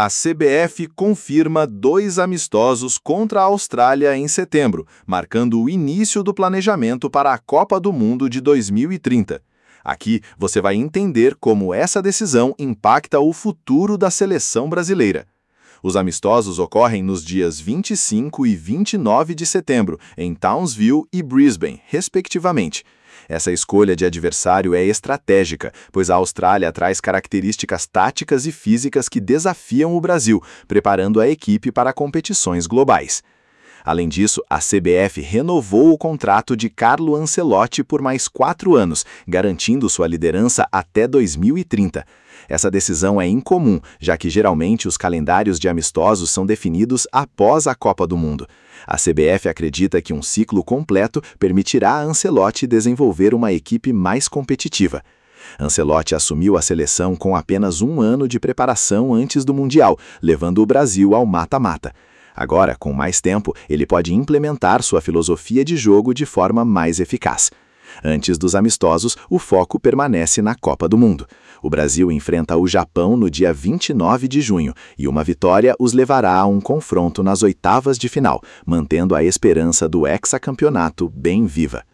A CBF confirma 2 amistosos contra a Austrália em setembro, marcando o início do planejamento para a Copa do Mundo de 2030. Aqui você vai entender como essa decisão impacta o futuro da seleção brasileira. Os amistosos ocorrem nos dias 25 e 29 de setembro, em Townsville e Brisbane, respectivamente. Essa escolha de adversário é estratégica, pois a Austrália traz características táticas e físicas que desafiam o Brasil, preparando a equipe para competições globais. Além disso, a CBF renovou o contrato de Carlo Ancelotti por mais 4 anos, garantindo sua liderança até 2030. Essa decisão é incomum, já que geralmente os calendários de amistosos são definidos após a Copa do Mundo. A CBF acredita que um ciclo completo permitirá a Ancelotti desenvolver uma equipe mais competitiva. Ancelotti assumiu a seleção com apenas 1 ano de preparação antes do Mundial, levando o Brasil ao mata-mata. Agora, com mais tempo, ele pode implementar sua filosofia de jogo de forma mais eficaz. Antes dos amistosos, o foco permanece na Copa do Mundo. O Brasil enfrenta o Japão no dia 29 de junho e uma vitória os levará a um confronto nas oitavas de final, mantendo a esperança do hexacampeonato bem viva.